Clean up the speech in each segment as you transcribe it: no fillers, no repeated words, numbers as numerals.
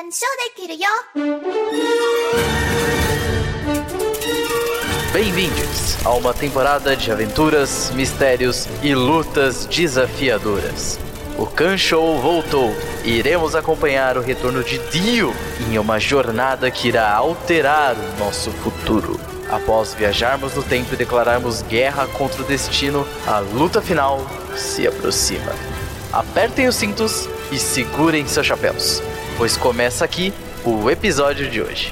干渉できるよ。 Bem-vindos a uma temporada de aventuras, mistérios e lutas desafiadoras. O Kanshou voltou e iremos acompanhar o retorno de Dio em uma jornada que irá alterar o nosso futuro. Após viajarmos no tempo e declararmos guerra contra o destino, a luta final se aproxima. Apertem os cintos e segurem seus chapéus, pois começa aqui o episódio de hoje.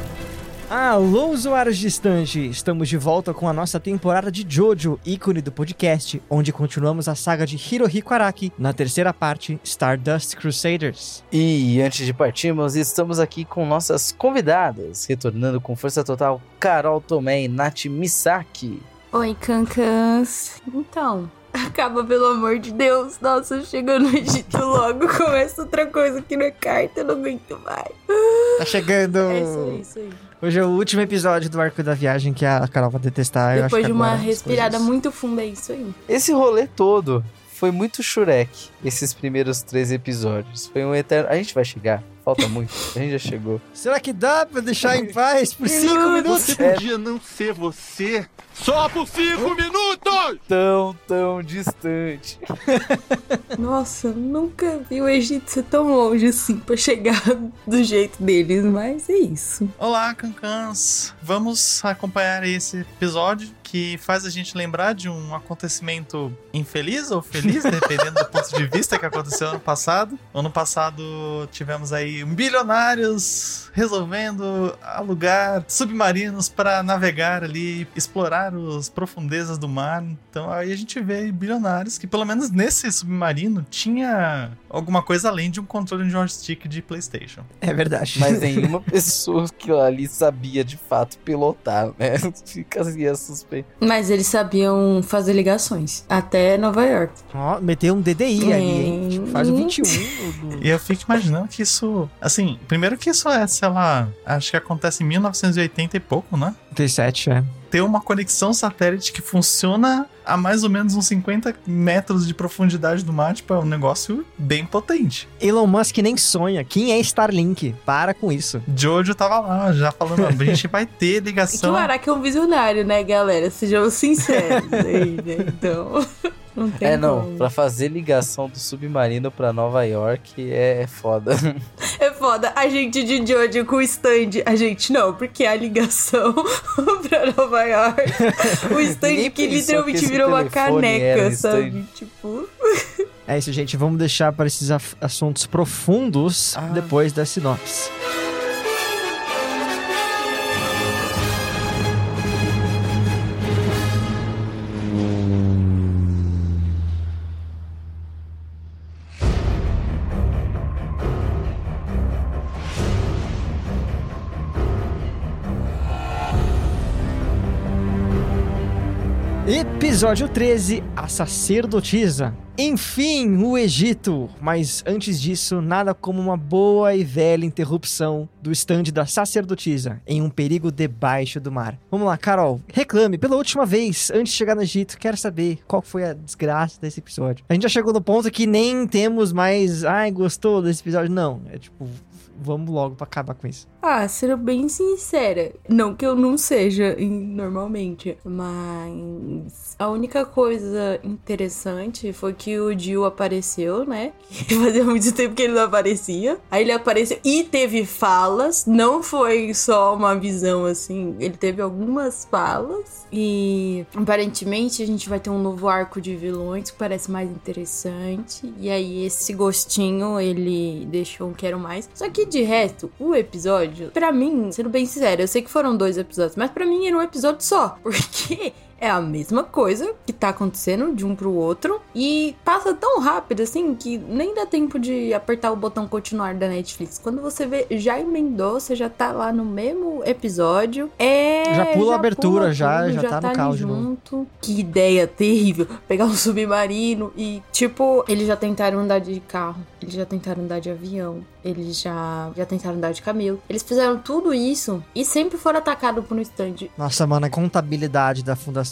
Alô, usuários de Stand! Estamos de volta com a nossa temporada de Jojo, ícone do podcast, onde continuamos a saga de Hirohiko Araki na terceira parte, Stardust Crusaders. E antes de partirmos, estamos aqui com nossas convidadas, retornando com força total, Carol Tomé e Nath Misaki. Oi, Cancãs. Então, acaba pelo amor de Deus. Nossa, chegando no Egito logo, começa outra coisa aqui na carta, eu não aguento mais. Tá chegando! É isso aí. Hoje é o último episódio do arco da viagem que a Carol vai detestar. Depois de uma respirada muito funda, é isso aí. Esse rolê todo foi muito Shurek, esses primeiros 3 episódios. Foi um eterno... A gente vai chegar, falta muito, a gente já chegou. Será que dá pra deixar em paz por 5 minutos? Você podia não ser você só por 5 minutos! Tão distante. Nossa, nunca vi o Egito ser tão longe assim pra chegar do jeito deles, mas é isso. Olá, Cancãs. Vamos acompanhar esse episódio que faz a gente lembrar de um acontecimento infeliz ou feliz, dependendo do ponto de vista que aconteceu ano passado. Ano passado tivemos aí bilionários resolvendo alugar submarinos para navegar ali, explorar as profundezas do mar. Então aí a gente vê bilionários que pelo menos nesse submarino tinha alguma coisa além de um controle de joystick de PlayStation. É verdade. Mas nenhuma pessoa que ali sabia de fato pilotar, né? Fica assim a suspeita. Mas eles sabiam fazer ligações até Nova York. Ó, meteu um DDI ali, hein? Tipo, faz o 21. E eu fico imaginando que isso... Assim, primeiro que isso é, sei lá, acho que acontece em 1980 e pouco, né? 37, é. Ter uma conexão satélite que funciona a mais ou menos uns 50 metros de profundidade do mar, tipo, é um negócio bem potente. Elon Musk nem sonha. Quem é Starlink? Para com isso. Jojo tava lá, já falando, a gente vai ter ligação. Que o Araki é um visionário, né, galera? Sejam sinceros aí, né? Então... Não tem como. Pra fazer ligação do submarino pra Nova York é foda. É foda. A gente de Jojo com o stand. A gente não, porque a ligação pra Nova York. O stand que literalmente virou uma caneca, sabe? Tipo... É isso, gente. Vamos deixar para esses assuntos profundos depois da sinopse. Episódio 13, a sacerdotisa. Enfim, o Egito. Mas antes disso, nada como uma boa e velha interrupção do stand da sacerdotisa em um perigo debaixo do mar. Vamos lá, Carol, reclame pela última vez antes de chegar no Egito. Quero saber qual foi a desgraça desse episódio. A gente já chegou no ponto que nem temos mais... Ai, gostou desse episódio? Não, é tipo... Vamos logo pra acabar com isso. Sendo bem sincera, não que eu não seja normalmente, mas a única coisa interessante foi que o Dio apareceu, né? Fazia muito tempo que ele não aparecia. Aí ele apareceu e teve falas, não foi só uma visão assim, ele teve algumas falas e aparentemente a gente vai ter um novo arco de vilões que parece mais interessante. E aí esse gostinho ele deixou um quero mais. Só que de resto, o episódio, pra mim, sendo bem sincero, eu sei que foram 2 episódios, mas pra mim era um episódio só, porque é a mesma coisa que tá acontecendo de um pro outro e passa tão rápido assim que nem dá tempo de apertar o botão continuar da Netflix. Quando você vê, já emendou, você já tá lá no mesmo episódio. Já pula a abertura, já tá no caos junto. Que ideia terrível. Pegar um submarino e, tipo, eles já tentaram andar de carro, eles já tentaram andar de avião, eles já tentaram andar de camelo. Eles fizeram tudo isso e sempre foram atacados por um stand. Nossa, mano, a contabilidade da Fundação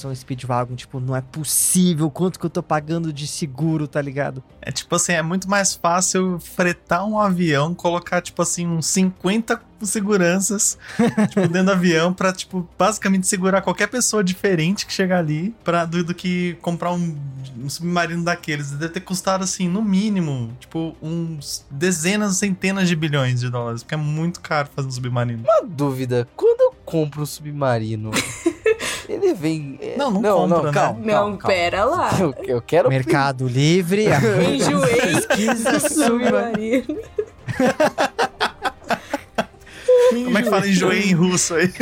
Operação Speedwagon. Tipo, não é possível quanto que eu tô pagando de seguro, tá ligado? É tipo assim, é muito mais fácil fretar um avião, colocar tipo assim uns 50 seguranças tipo, dentro do avião pra, tipo, basicamente segurar qualquer pessoa diferente que chegar ali do que comprar um submarino daqueles. Deve ter custado, assim, no mínimo, tipo, uns dezenas, centenas de bilhões de dólares, porque é muito caro fazer um submarino. Uma dúvida, quando eu compro um submarino, ele vem... Não compra, né? Não, pera lá. Eu quero... Mercado Livre, Enjoei pesquisa submarino. Como é que fala enjoei em russo aí?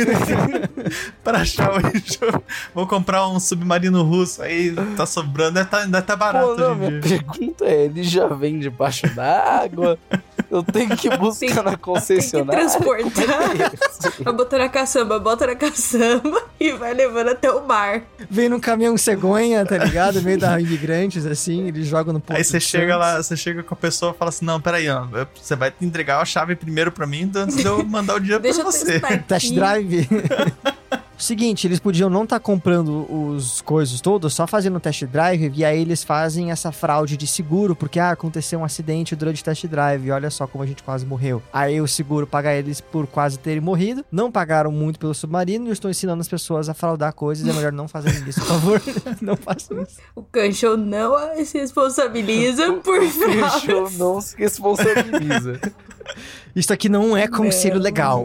Para achar o enjoo. Vou comprar um submarino russo aí, tá sobrando, ainda tá barato. Pô, não, minha pergunta é, ele já vem debaixo d'água? Eu tenho que buscar na concessionária? Tem que transportar. Vai botar na caçamba, bota na caçamba e vai levando até o mar. Vem num caminhão cegonha, tá ligado? No meio da imigrantes, assim, eles jogam no porto. Aí você chega lá, você chega com a pessoa e fala assim, não, peraí, ó, você vai entregar a chave primeiro pra mim antes de eu mandar o dinheiro pra você. Test drive. Seguinte, eles podiam não estar comprando os coisas todos, só fazendo test drive, e aí eles fazem essa fraude de seguro, porque aconteceu um acidente durante o test drive, olha só como a gente quase morreu. Aí o seguro paga eles por quase terem morrido, não pagaram muito pelo submarino, e eu estou ensinando as pessoas a fraudar coisas, é melhor não fazerem isso, por favor, não façam isso. O Kanshou não se responsabiliza por fraude. O Kanshou não se responsabiliza. Isso aqui não é conselho legal.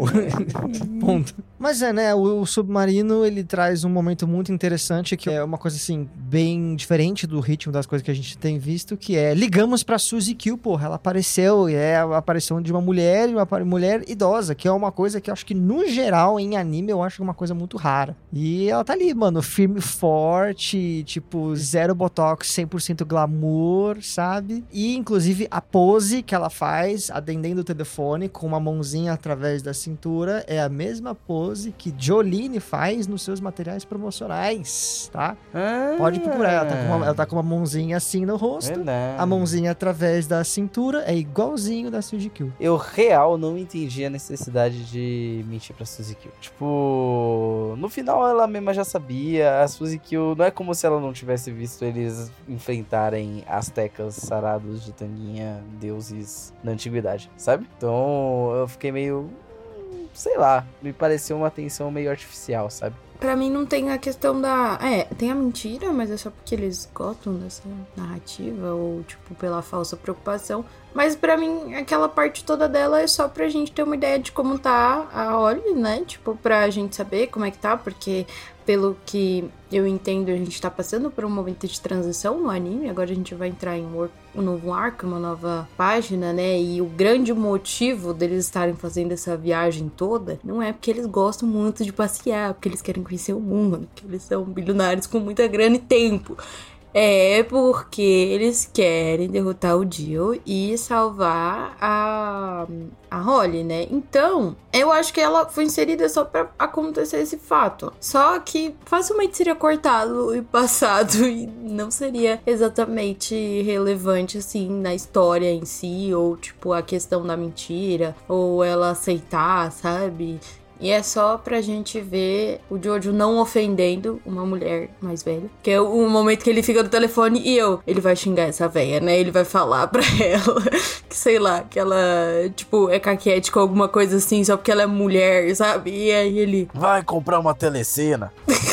Ponto. Mas né, o submarino, ele traz um momento muito interessante, que é uma coisa, assim, bem diferente do ritmo das coisas que a gente tem visto, que é, ligamos pra Suzy Q, porra, ela apareceu, e é a aparição de uma mulher, e uma mulher idosa, que é uma coisa que eu acho que, no geral, em anime, eu acho uma coisa muito rara. E ela tá ali, mano, firme, forte, tipo, zero botox, 100% glamour, sabe? E, inclusive, a pose que ela faz, atendendo o telefone, com uma mãozinha através da cintura, é a mesma pose que Jolene faz nos seus materiais promocionais, tá? Pode procurar, ela tá com uma mãozinha assim no rosto, Verdade. a mãozinha através da cintura, é igualzinho da Suzy Q. Eu, real, não entendi a necessidade de mentir pra Suzy Q. Tipo, no final ela mesma já sabia, a Suzy Q, não é como se ela não tivesse visto eles enfrentarem astecas sarados de tanguinha, deuses da antiguidade, sabe? Então, eu fiquei meio... sei lá, me pareceu uma tensão meio artificial, sabe? Pra mim não tem a questão da... tem a mentira, mas é só porque eles gostam dessa narrativa ou, tipo, pela falsa preocupação. Mas pra mim, aquela parte toda dela é só pra gente ter uma ideia de como tá a Holly, né? Tipo, pra gente saber como é que tá, porque... pelo que eu entendo, a gente tá passando por um momento de transição no anime. Agora a gente vai entrar em um novo arco, uma nova página, né? E o grande motivo deles estarem fazendo essa viagem toda não é porque eles gostam muito de passear, porque eles querem conhecer o mundo, porque eles são bilionários com muita grana e tempo. É porque eles querem derrotar o Dio e salvar a Holly, né? Então, eu acho que ela foi inserida só pra acontecer esse fato. Só que facilmente seria cortado e passado e não seria exatamente relevante, assim, na história em si, ou, tipo, a questão da mentira, ou ela aceitar, sabe? E é só pra gente ver o Jojo não ofendendo uma mulher mais velha. Que é o momento que ele fica no telefone e ele vai xingar essa velha, né? Ele vai falar pra ela que, sei lá, que ela, tipo, é caquética ou alguma coisa assim, só porque ela é mulher, sabe? E aí ele... vai comprar uma telecena.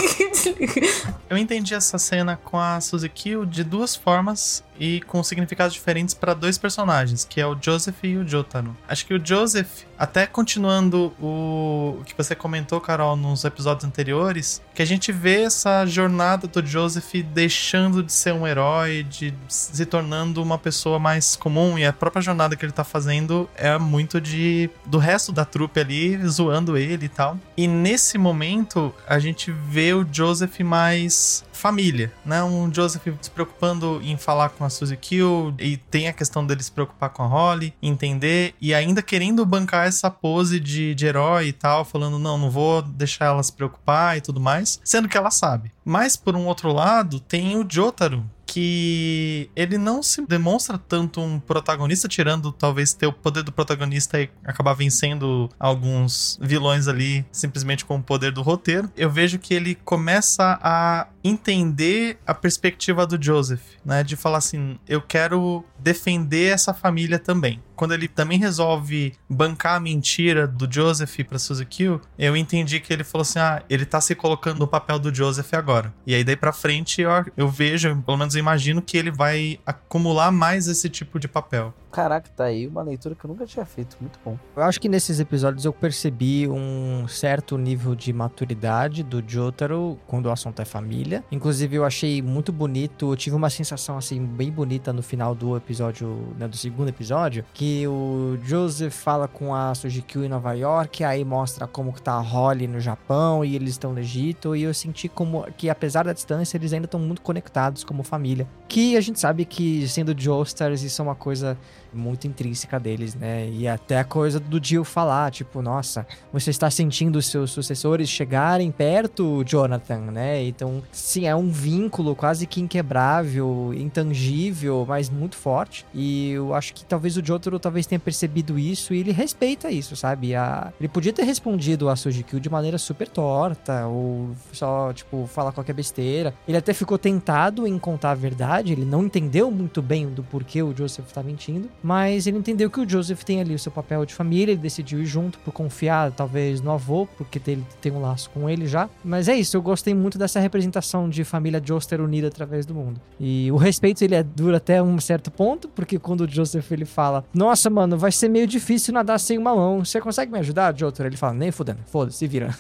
Eu entendi essa cena com a Suzy Q de duas formas e com significados diferentes para dois personagens, que é o Joseph e o Jotaro. Acho que o Joseph, até continuando o que você comentou, Carol, nos episódios anteriores, que a gente vê essa jornada do Joseph deixando de ser um herói, de se tornando uma pessoa mais comum, e a própria jornada que ele tá fazendo é muito do resto da trupe ali, zoando ele e tal. E nesse momento, a gente vê o Joseph mais família, né? Um Joseph se preocupando em falar com a Suzy Q, e tem a questão dele se preocupar com a Holly, entender, e ainda querendo bancar essa pose de herói e tal, falando, não vou deixar ela se preocupar e tudo mais, sendo que ela sabe. Mas, por um outro lado, tem o Jotaro, que ele não se demonstra tanto um protagonista, tirando talvez ter o poder do protagonista e acabar vencendo alguns vilões ali simplesmente com o poder do roteiro. Eu vejo que ele começa a entender a perspectiva do Joseph, né? De falar assim, eu quero defender essa família também. Quando ele também resolve bancar a mentira do Joseph pra Suzy Q, eu entendi que ele falou assim, ele tá se colocando no papel do Joseph agora. E aí daí pra frente eu vejo, pelo menos eu imagino que ele vai acumular mais esse tipo de papel. Caraca, tá aí uma leitura que eu nunca tinha feito, muito bom. Eu acho que nesses episódios eu percebi um certo nível de maturidade do Jotaro quando o assunto é família. Inclusive eu achei muito bonito, eu tive uma sensação assim bem bonita no final do episódio, né, do segundo episódio, que o Joseph fala com a Suzy Q em Nova York, aí mostra como que tá a Holly no Japão e eles estão no Egito, e eu senti como que apesar da distância eles ainda estão muito conectados como família. Que a gente sabe que sendo Joestars isso é uma coisa muito intrínseca deles, né? E até a coisa do Jill falar, tipo, nossa, você está sentindo os seus sucessores chegarem perto, Jonathan, né? Então, sim, é um vínculo quase que inquebrável, intangível, mas muito forte. E eu acho que talvez o Jotaro talvez tenha percebido isso e ele respeita isso, sabe? Ele podia ter respondido a Suzy Q de maneira super torta ou só, tipo, falar qualquer besteira. Ele até ficou tentado em contar a verdade, ele não entendeu muito bem do porquê o Joseph tá mentindo, mas ele entendeu que o Joseph tem ali o seu papel de família, ele decidiu ir junto por confiar, talvez, no avô, porque ele tem um laço com ele já. Mas é isso, eu gostei muito dessa representação de família Joestar unida através do mundo. E o respeito, ele dura até um certo ponto, porque quando o Joseph, ele fala, nossa, mano, vai ser meio difícil nadar sem uma mão, você consegue me ajudar, Jotaro? Ele fala, nem fudendo, foda-se, se vira.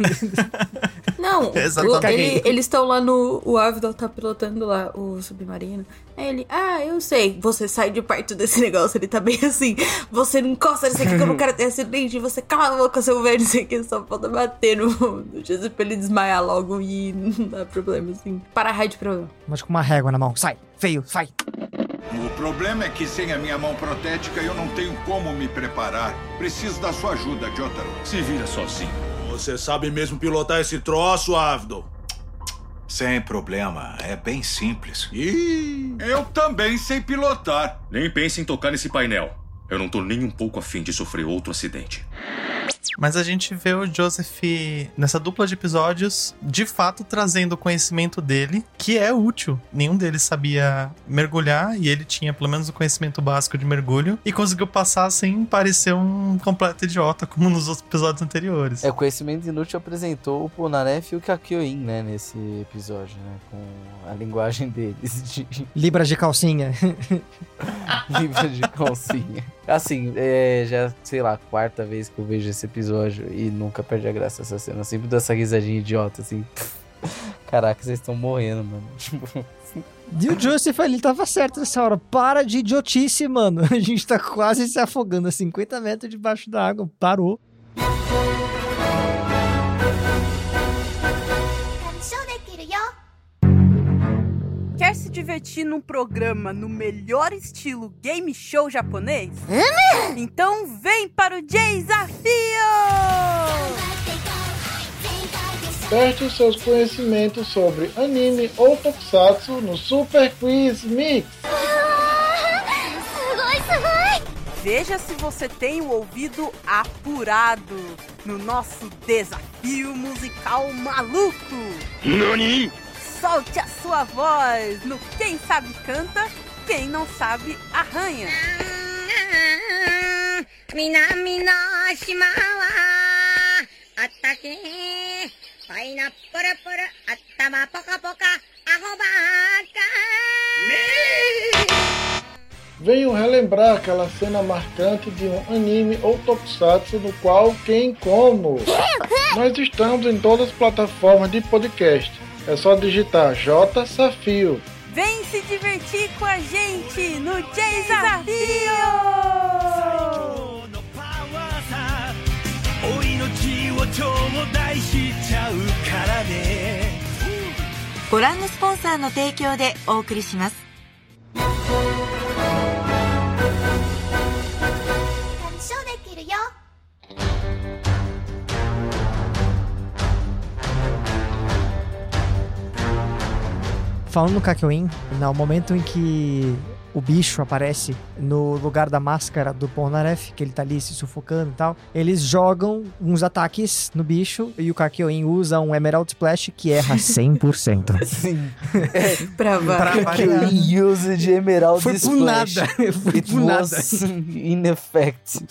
Não, eles estão lá o Avidal tá pilotando lá o submarino. Aí ele, eu sei, você sai de perto desse negócio, ele tá bem assim, você não encosta nesse aqui que eu não quero ter acidente, você cala a boca, seu velho, isso aqui só falta bater no Jesus pra ele desmaiar logo e não dá problema, assim. Para raio de problema. Mas com uma régua na mão, sai, feio, sai. O problema é que sem a minha mão protética eu não tenho como me preparar. Preciso da sua ajuda, Jotaro. Se vira sozinho. Você sabe mesmo pilotar esse troço, Avidal? Sem problema, é bem simples. E eu também sei pilotar. Nem pense em tocar nesse painel. Eu não tô nem um pouco afim de sofrer outro acidente. Mas a gente vê o Joseph nessa dupla de episódios, de fato trazendo o conhecimento dele, que é útil. Nenhum deles sabia mergulhar e ele tinha pelo menos o conhecimento básico de mergulho e conseguiu passar sem parecer um completo idiota, como nos outros episódios anteriores. O conhecimento inútil apresentou o Polnareff e o Kakyoin, né, nesse episódio, né, com a linguagem deles. Libras de calcinha. Libras de calcinha. Assim, já, sei lá, quarta vez que eu vejo esse episódio e nunca perde a graça essa cena. Eu sempre dou essa risadinha idiota, assim. Caraca, vocês estão morrendo, mano. E o Joseph, ele tava certo nessa hora. Para de idiotice, mano. A gente tá quase se afogando a 50 metros debaixo da água. Parou. Quer se divertir num programa no melhor estilo game show japonês? Então vem para o Desafio! Teste seus conhecimentos sobre anime ou tokusatsu no Super Quiz Mix. Veja se você tem o ouvido apurado no nosso desafio musical maluco. Nani? Solte a sua voz no Quem Sabe Canta, Quem Não Sabe Arranha. Minami no shima wa atake, paina pora pora, atama poka poka, arrobaka. Venham relembrar aquela cena marcante de um anime ou tokusatsu no qual quem como. Nós estamos em todas as plataformas de podcast. É só digitar J Safio. Vem se divertir com a gente no Desafio! Falando no Kakyoin, no momento em que o bicho aparece no lugar da máscara do Polnareff, que ele tá ali se sufocando e tal, eles jogam uns ataques no bicho e o Kakyoin usa um Emerald Splash que erra 100%. Sim. Pra variar. Kakyoin use de Emerald Foi Splash. por nada. Foi It por nada. was in effect.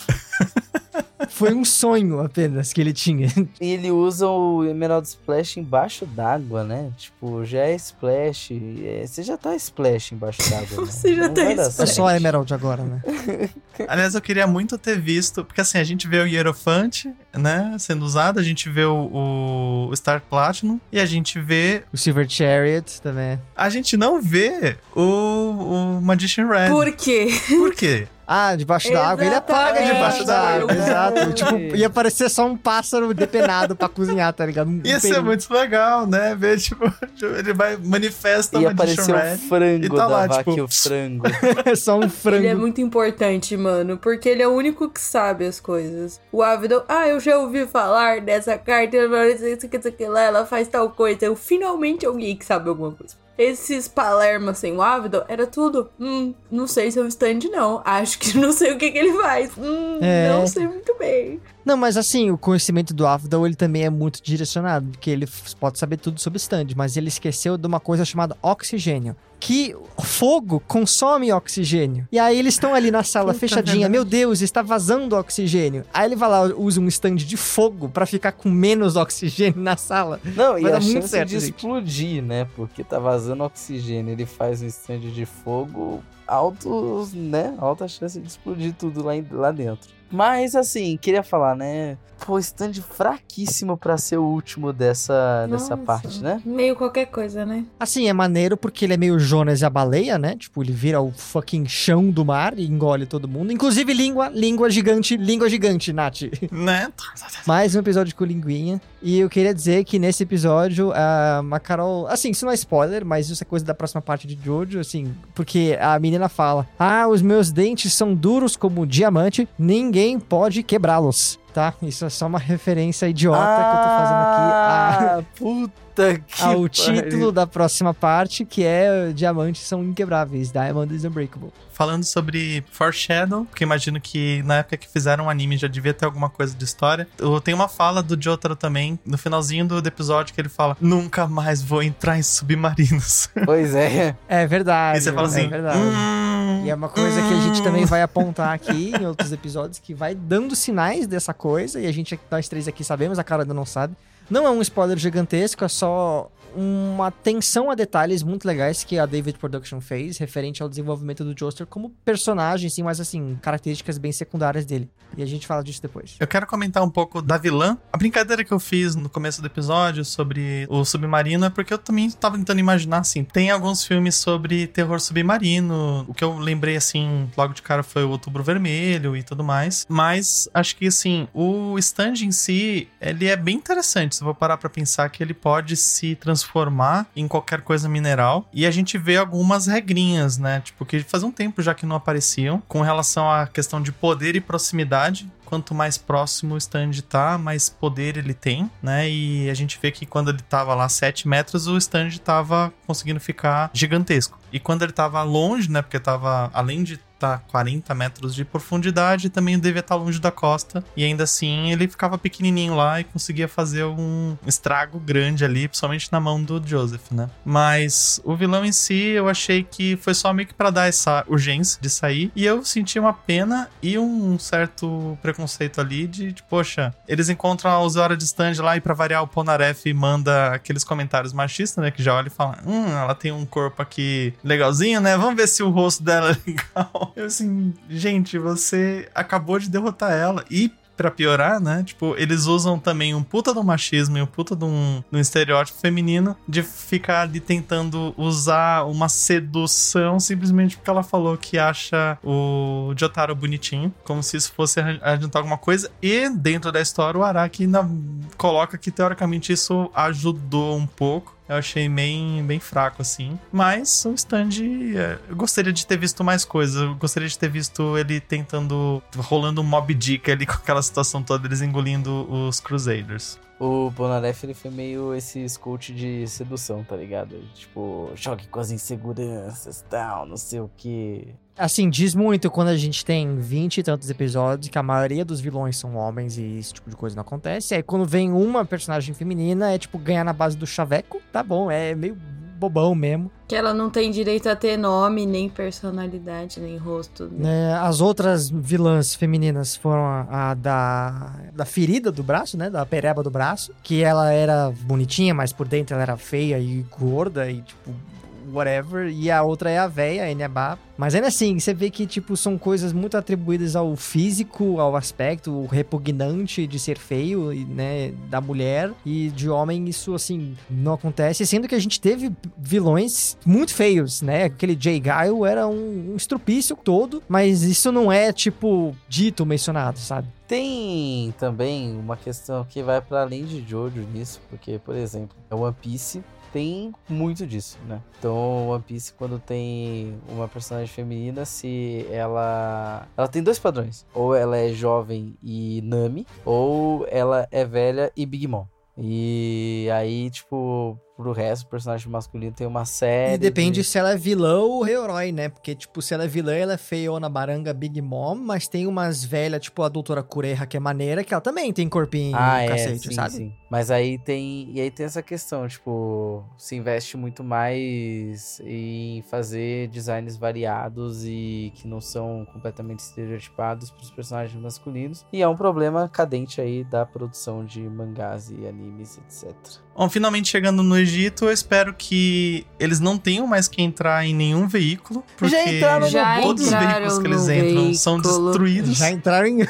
Foi um sonho apenas que ele tinha. E ele usa o Emerald Splash embaixo d'água, né? Tipo, já é Splash. Você já tá Splash embaixo d'água, né? Você já Não tá vai dar É certo. só Emerald agora, né? Aliás, eu queria muito ter visto, porque assim, a gente vê o Hierophant, né, sendo usado, a gente vê o Star Platinum e a gente vê... O Silver Chariot também. A gente não vê o Magician Red. Por quê? Por quê? Ah, debaixo da água. Ele apaga Exatamente. debaixo da água. É. Exato. Tipo, ia parecer só um pássaro depenado pra cozinhar, tá ligado? Ia ser muito legal, né? Ver, tipo, ele vai, manifesta o E Magician apareceu Red. o frango e tá da lá, vaca tipo- e o frango. É só um frango. Ele é muito importante, mano, porque ele é o único que sabe as coisas. O Avidon, eu já ouvi falar dessa carta, isso que lá, ela faz tal coisa. Eu finalmente alguém que sabe alguma coisa. Esses Palermas sem o Avidon era tudo. Não sei se é um stand, não. Acho que não sei o que ele faz. Não sei muito bem. Não, mas assim, o conhecimento do Avdol, ele também é muito direcionado, porque ele pode saber tudo sobre stand, mas ele esqueceu de uma coisa chamada oxigênio, que fogo consome oxigênio. E aí eles estão ali na sala fechadinha, meu Deus, está vazando oxigênio. Aí ele vai lá, usa um stand de fogo pra ficar com menos oxigênio na sala. Não, e Vai a dar muito chance certo, de gente. explodir, né? Porque tá vazando oxigênio, ele faz um stand de fogo, alta chance de explodir tudo lá dentro. Mas, assim, queria falar, né? Pô, stand fraquíssimo pra ser o último dessa Nossa, parte, né? Meio qualquer coisa, né? Assim, é maneiro porque ele é meio Jonas e a baleia, né? Tipo, ele vira o fucking chão do mar e engole todo mundo. Inclusive língua gigante, Nath. Né? Mais um episódio com linguinha. E eu queria dizer que nesse episódio, a Carol... Assim, isso não é spoiler, mas isso é coisa da próxima parte de Jojo, assim... Porque a menina fala... os meus dentes são duros como diamante, ninguém pode quebrá-los. Tá? Isso é só uma referência idiota que eu tô fazendo aqui Puta que ao pariu. título da próxima parte, que é Diamantes são inquebráveis, Diamond is Unbreakable. Falando sobre Foreshadow, porque imagino que na época que fizeram o anime já devia ter alguma coisa de história. Tem uma fala do Jotaro também, no finalzinho do episódio, que ele fala: nunca mais vou entrar em submarinos. Pois é. É verdade. E você fala assim, é verdade. E é uma coisa que a gente também vai apontar aqui em outros episódios, que vai dando sinais dessa coisa, e nós três aqui sabemos, a Carol ainda não sabe. Não é um spoiler gigantesco, é só uma atenção a detalhes muito legais que a David Production fez, referente ao desenvolvimento do Joestar como personagem, sim, mas assim, características bem secundárias dele. E a gente fala disso depois. Eu quero comentar um pouco da vilã. A brincadeira que eu fiz no começo do episódio sobre o submarino é porque eu também estava tentando imaginar, assim, tem alguns filmes sobre terror submarino. O que eu lembrei, assim, logo de cara foi o Outubro Vermelho e tudo mais. Mas acho que, assim, o stand em si, ele é bem interessante. Se eu vou parar pra pensar que ele pode se transformar em qualquer coisa mineral. E a gente vê algumas regrinhas, né? Tipo, que faz um tempo já que não apareciam, com relação à questão de poder e proximidade. Quanto mais próximo o stand tá, mais poder ele tem, né? E a gente vê que quando ele tava lá 7 metros, o stand tava conseguindo ficar gigantesco. E quando ele tava longe, né? Porque tava, além de tá 40 metros de profundidade, também devia estar longe da costa, e ainda assim ele ficava pequenininho lá e conseguia fazer um estrago grande ali, principalmente na mão do Joseph, né? Mas o vilão em si, eu achei que foi só meio que pra dar essa urgência de sair, e eu senti uma pena e um certo preconceito ali de poxa, eles encontram a usuária de stand lá e pra variar o Polnareff manda aqueles comentários machistas, né, que já olha e fala, ela tem um corpo aqui legalzinho, né? Vamos ver se o rosto dela é legal. Eu assim, gente, você acabou de derrotar ela. E pra piorar, né? Tipo, eles usam também um puta do machismo e um puta de um estereótipo feminino de ficar ali tentando usar uma sedução simplesmente porque ela falou que acha o Jotaro bonitinho, como se isso fosse adiantar alguma coisa. E dentro da história, o Araki ainda coloca que teoricamente isso ajudou um pouco. Eu achei bem fraco, assim. Mas o stand, eu gostaria de ter visto mais coisas. Eu gostaria de ter visto ele rolando um Mob Dick ali com aquela situação toda, eles engolindo os Crusaders. O Polnareff, ele foi meio esse coach de sedução, tá ligado? Tipo, choque com as inseguranças, tal, não sei o quê. Assim, diz muito quando a gente tem 20 e tantos episódios que a maioria dos vilões são homens e esse tipo de coisa não acontece. Aí quando vem uma personagem feminina, é tipo ganhar na base do chaveco. Tá bom, é meio bobão mesmo. Que ela não tem direito a ter nome, nem personalidade, nem rosto. As outras vilãs femininas foram a da ferida do braço, né? Da pereba do braço. Que ela era bonitinha, mas por dentro ela era feia e gorda e tipo... whatever, e a outra é a véia, a Enyabba. Mas ainda assim, você vê que, tipo, são coisas muito atribuídas ao físico, ao aspecto repugnante de ser feio, né, da mulher, e de homem isso, assim, não acontece, sendo que a gente teve vilões muito feios, né, aquele Jay Guile era um estrupício todo, mas isso não é, tipo, dito, mencionado, sabe? Tem também uma questão que vai para além de Jojo nisso, porque, por exemplo, a One Piece tem muito disso, né? Então, One Piece, quando tem uma personagem feminina, se ela tem dois padrões. Ou ela é jovem e Nami, ou ela é velha e Big Mom. E aí, tipo, pro resto, o personagem masculino tem uma série... E depende se ela é vilã ou herói, né? Porque, tipo, se ela é vilã, ela é feiona, baranga, Big Mom, mas tem umas velhas, tipo a doutora Kureha, que é maneira, que ela também tem corpinho cacete, sim, sabe? Sim. Mas aí tem essa questão, tipo, se investe muito mais em fazer designs variados e que não são completamente estereotipados pros personagens masculinos. E é um problema cadente aí da produção de mangás e animes, etc. Bom, finalmente chegando no Egito, eu espero que eles não tenham mais que entrar em nenhum veículo, porque todos os veículos que eles entram são destruídos. Já entraram em...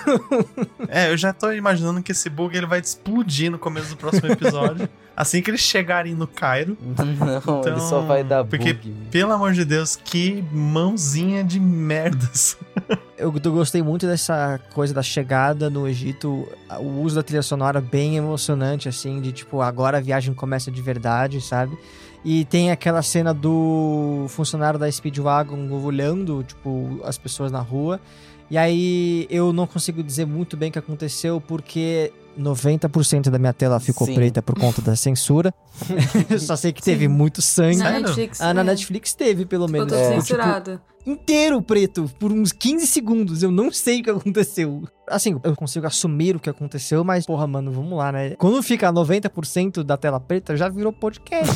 eu já tô imaginando que esse bug ele vai explodir no começo do próximo episódio. Assim que eles chegarem no Cairo. Não, então, ele só vai dar bug. Porque, pelo amor de Deus, que mãozinha de merdas. Eu gostei muito dessa coisa da chegada no Egito, o uso da trilha sonora bem emocionante, assim, de tipo, agora a viagem começa de verdade, sabe? E tem aquela cena do funcionário da Speedwagon olhando, tipo, as pessoas na rua. E aí eu não consigo dizer muito bem o que aconteceu, porque 90% da minha tela ficou preta por conta da censura. Eu só sei que teve muito sangue. Na Netflix, na Netflix teve, pelo menos. Ficou tudo censurado. Tipo, inteiro preto, por uns 15 segundos. Eu não sei o que aconteceu. Assim, eu consigo assumir o que aconteceu, mas, porra, mano, vamos lá, né? Quando fica 90% da tela preta, já virou podcast.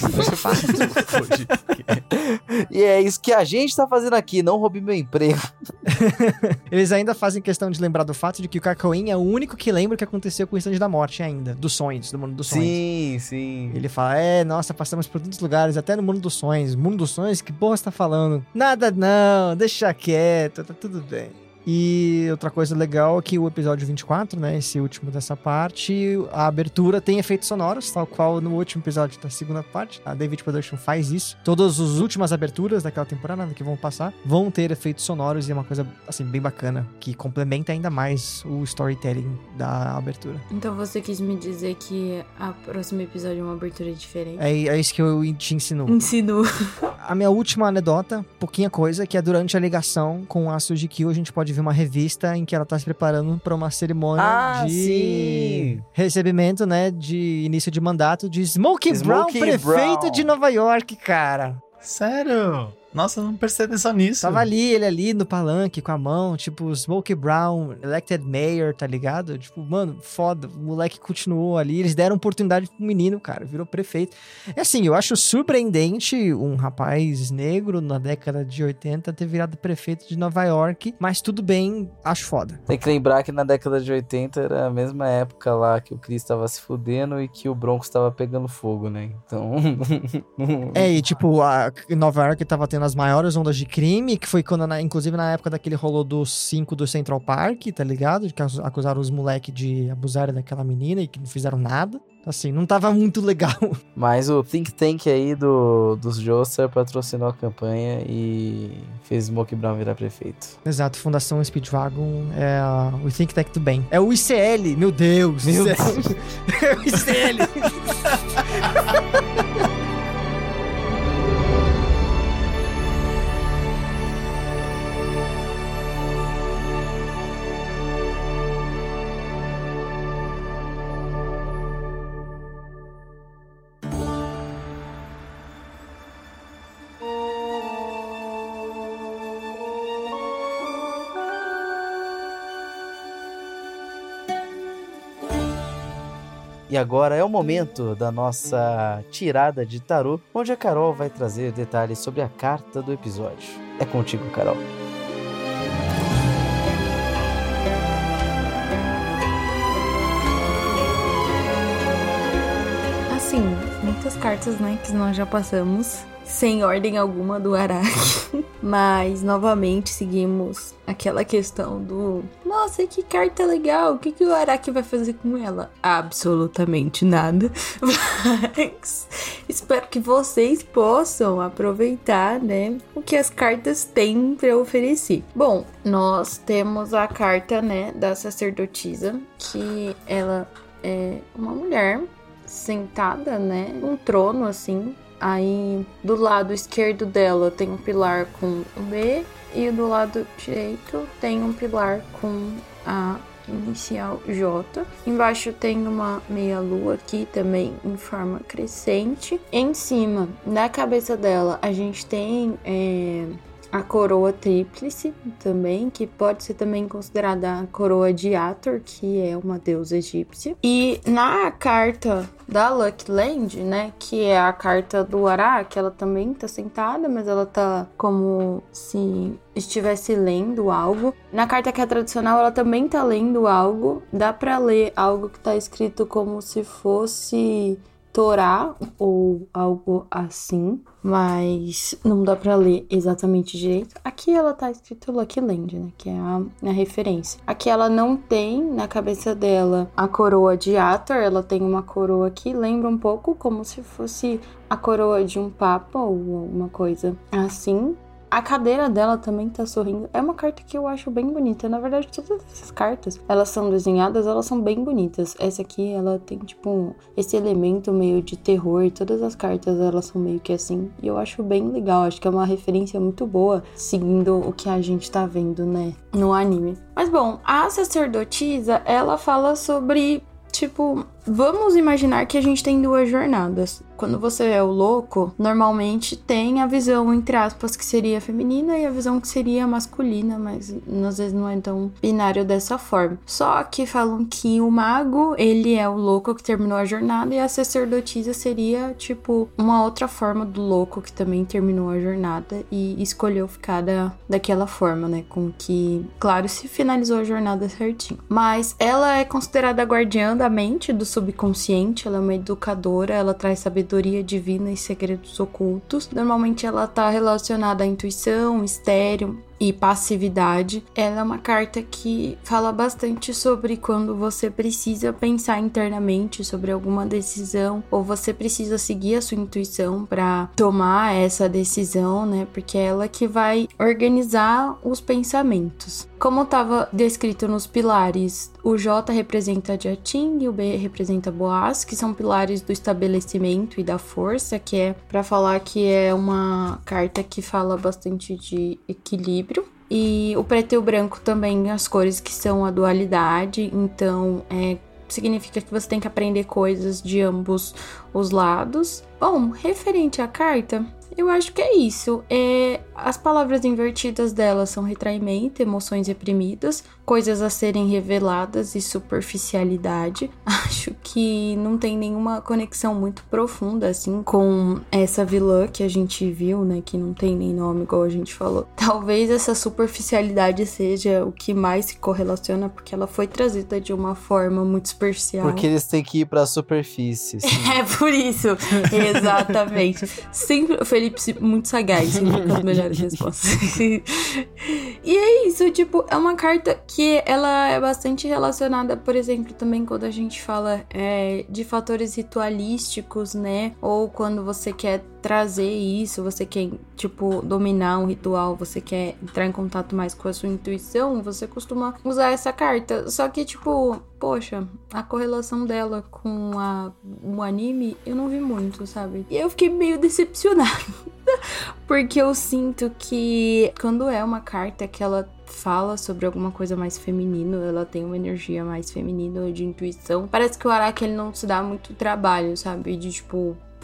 E é isso que a gente tá fazendo aqui, não roube meu emprego. Eles ainda fazem questão de lembrar do fato de que o Kakyoin é o único que lembra o que aconteceu com o Instante da Morte ainda. Dos sonhos, do mundo dos sonhos. Sim, sim. Ele fala, nossa, passamos por tantos lugares, até no mundo dos sonhos. Mundo dos sonhos? Que porra você tá falando? Nada não, deixa quieto, tá tudo bem. E outra coisa legal é que o episódio 24, né, esse último dessa parte, a abertura tem efeitos sonoros, tal qual no último episódio da segunda parte. A David Production faz isso. Todas as últimas aberturas daquela temporada que vão passar vão ter efeitos sonoros e é uma coisa, assim, bem bacana, que complementa ainda mais o storytelling da abertura. Então você quis me dizer que a próximo episódio é uma abertura diferente? É isso que eu te ensino. A minha última anedota, pouquinha coisa, que é durante a ligação com a Suzy Kyo, a gente pode ver uma revista em que ela tá se preparando para uma cerimônia de recebimento, né, de início de mandato de Smokey Brown, prefeito de Nova York, cara. Sério? Nossa, eu não prestei atenção nisso. Tava ele ali no palanque com a mão, tipo, Smokey Brown, elected mayor, tá ligado? Tipo, mano, foda, o moleque continuou ali, eles deram oportunidade pro menino, cara, virou prefeito. É assim, eu acho surpreendente um rapaz negro na década de 80 ter virado prefeito de Nova York, mas tudo bem, acho foda. Tem que lembrar que na década de 80 era a mesma época lá que o Chris tava se fudendo e que o Broncos tava pegando fogo, né? Então... e tipo, a Nova York tava tendo as maiores ondas de crime, que foi quando, inclusive na época daquele rolô dos 5 do Central Park, tá ligado? Que acusaram os moleques de abusarem daquela menina e que não fizeram nada. Assim, não tava muito legal. Mas o think tank aí dos Joestar patrocinou a campanha e fez Smokey Brown virar prefeito. Exato, Fundação Speedwagon é o think tank do bem. É o ICL, meu Deus. É o ICL. E agora é o momento da nossa tirada de tarô, onde a Carol vai trazer detalhes sobre a carta do episódio. É contigo, Carol. Assim, muitas cartas, né, que nós já passamos sem ordem alguma do Araki. Mas, novamente, seguimos aquela questão do... Nossa, que carta legal! O que o Araki vai fazer com ela? Absolutamente nada. Mas espero que vocês possam aproveitar, né, o que as cartas têm para oferecer. Bom, nós temos a carta, né, da sacerdotisa, que ela é uma mulher sentada, né, num trono, assim. Aí, do lado esquerdo dela tem um pilar com o B e do lado direito tem um pilar com a inicial J. Embaixo tem uma meia-lua aqui também em forma crescente. Em cima, na cabeça dela, a gente tem a coroa tríplice também, que pode ser também considerada a coroa de Hathor, que é uma deusa egípcia. E na carta da Lucky Land, né, que é a carta do Araki, ela também tá sentada, mas ela tá como se estivesse lendo algo. Na carta que é tradicional, ela também tá lendo algo. Dá pra ler algo que tá escrito como se fosse Torá ou algo assim, mas não dá pra ler exatamente direito. Aqui ela tá escrito Lucky Land, né, que é a referência. Aqui ela não tem na cabeça dela a coroa de Hathor, ela tem uma coroa que lembra um pouco como se fosse a coroa de um papa ou uma coisa assim. A cadeira dela também tá sorrindo. É uma carta que eu acho bem bonita. Na verdade, todas essas cartas, elas são desenhadas, elas são bem bonitas. Essa aqui, ela tem, tipo, esse elemento meio de terror. E todas as cartas, elas são meio que assim. E eu acho bem legal. Acho que é uma referência muito boa, seguindo o que a gente tá vendo, né, no anime. Mas, bom, a sacerdotisa, ela fala sobre... Tipo, vamos imaginar que a gente tem duas jornadas. Quando você é o louco, normalmente tem a visão, entre aspas, que seria feminina e a visão que seria masculina, mas às vezes não é tão binário dessa forma. Só que falam que o mago, ele é o louco que terminou a jornada e a sacerdotisa seria, tipo, uma outra forma do louco que também terminou a jornada e escolheu ficar daquela forma, né? Com que, claro, se finalizou a jornada certinho. Mas ela é considerada a guardiã da mente, do subconsciente, ela é uma educadora, ela traz sabedoria divina e segredos ocultos. Normalmente ela tá relacionada à intuição, mistério e passividade. Ela é uma carta que fala bastante sobre quando você precisa pensar internamente sobre alguma decisão ou você precisa seguir a sua intuição para tomar essa decisão, né? Porque é ela que vai organizar os pensamentos. Como estava descrito nos pilares, o J representa Jating e o B representa Boaz, que são pilares do estabelecimento e da força, que é para falar que é uma carta que fala bastante de equilíbrio. E o preto e o branco também, as cores que são a dualidade, então significa que você tem que aprender coisas de ambos os lados. Bom, referente à carta, eu acho que é isso. As palavras invertidas dela são retraimento, emoções reprimidas, coisas a serem reveladas e superficialidade. Acho que não tem nenhuma conexão muito profunda, assim, com essa vilã que a gente viu, né? Que não tem nem nome, igual a gente falou. Talvez essa superficialidade seja o que mais se correlaciona, porque ela foi trazida de uma forma muito superficial. Porque eles têm que ir pra superfície. É por isso. Exatamente. Sempre, o Felipe muito sagaz, sempre com as melhores respostas. E é isso, tipo, é uma carta que ela é bastante relacionada, por exemplo, também quando a gente fala de fatores ritualísticos, né? Ou quando você quer trazer isso, você quer, tipo, dominar um ritual, você quer entrar em contato mais com a sua intuição, você costuma usar essa carta. Só que, tipo, poxa, a correlação dela com o anime, eu não vi muito, sabe? E eu fiquei meio decepcionada. Porque eu sinto que quando é uma carta que ela fala sobre alguma coisa mais feminino, ela tem uma energia mais feminina de intuição, parece que o Araki, ele não se dá muito trabalho, sabe? De, tipo,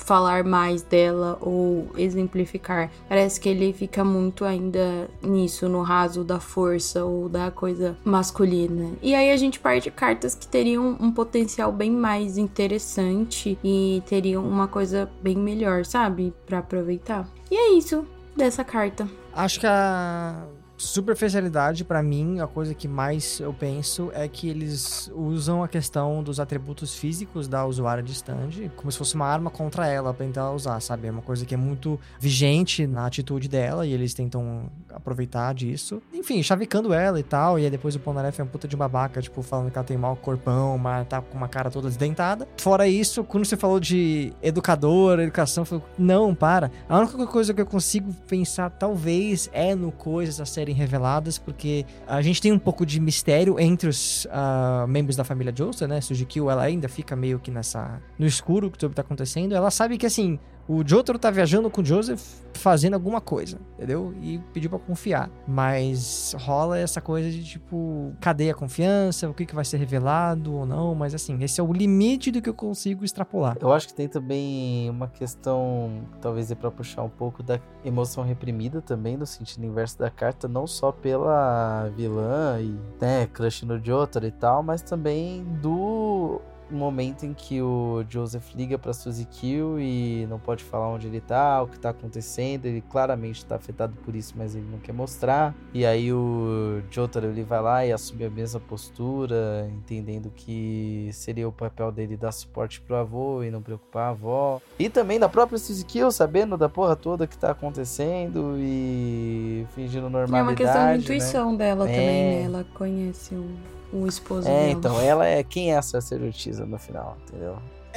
falar mais dela ou exemplificar. Parece que ele fica muito ainda nisso, no raso da força ou da coisa masculina. E aí a gente parte de cartas que teriam um potencial bem mais interessante e teriam uma coisa bem melhor, sabe? Pra aproveitar. E é isso dessa carta. Acho que a superficialidade, pra mim, a coisa que mais eu penso é que eles usam a questão dos atributos físicos da usuária de stand como se fosse uma arma contra ela, pra tentar usar, sabe? É uma coisa que é muito vigente na atitude dela e eles tentam aproveitar disso. Enfim, chavecando ela e tal, e aí depois o Polnareff é um puta de babaca, tipo, falando que ela tem mau corpão, mas tá com uma cara toda desdentada. Fora isso, quando você falou de educação, eu falei, não, para. A única coisa que eu consigo pensar, talvez, é no Coisas a serem reveladas, porque a gente tem um pouco de mistério entre os membros da família Joestar, né? Sujikyo, ela ainda fica meio que no escuro que tudo tá acontecendo. Ela sabe que, assim, o Jotaro tá viajando com o Joseph fazendo alguma coisa, entendeu? E pediu pra confiar. Mas rola essa coisa de, tipo, cadê a confiança? O que vai ser revelado ou não? Mas, assim, esse é o limite do que eu consigo extrapolar. Eu acho que tem também uma questão, talvez é pra puxar um pouco da emoção reprimida também, no sentido inverso da carta, não só pela vilã e, né, crush no Jotaro e tal, mas também do momento em que o Joseph liga pra Suzukyo e não pode falar onde ele tá, o que tá acontecendo, ele claramente tá afetado por isso, mas ele não quer mostrar, e aí o Jotaro, ele vai lá e assume a mesma postura, entendendo que seria o papel dele dar suporte pro avô e não preocupar a avó, e também da própria Suzukyo, sabendo da porra toda que tá acontecendo e fingindo normalidade. É uma questão de intuição dela também, né? Ela conhece o esposo dela. Então, ela é quem é a sacerdotisa no final, entendeu?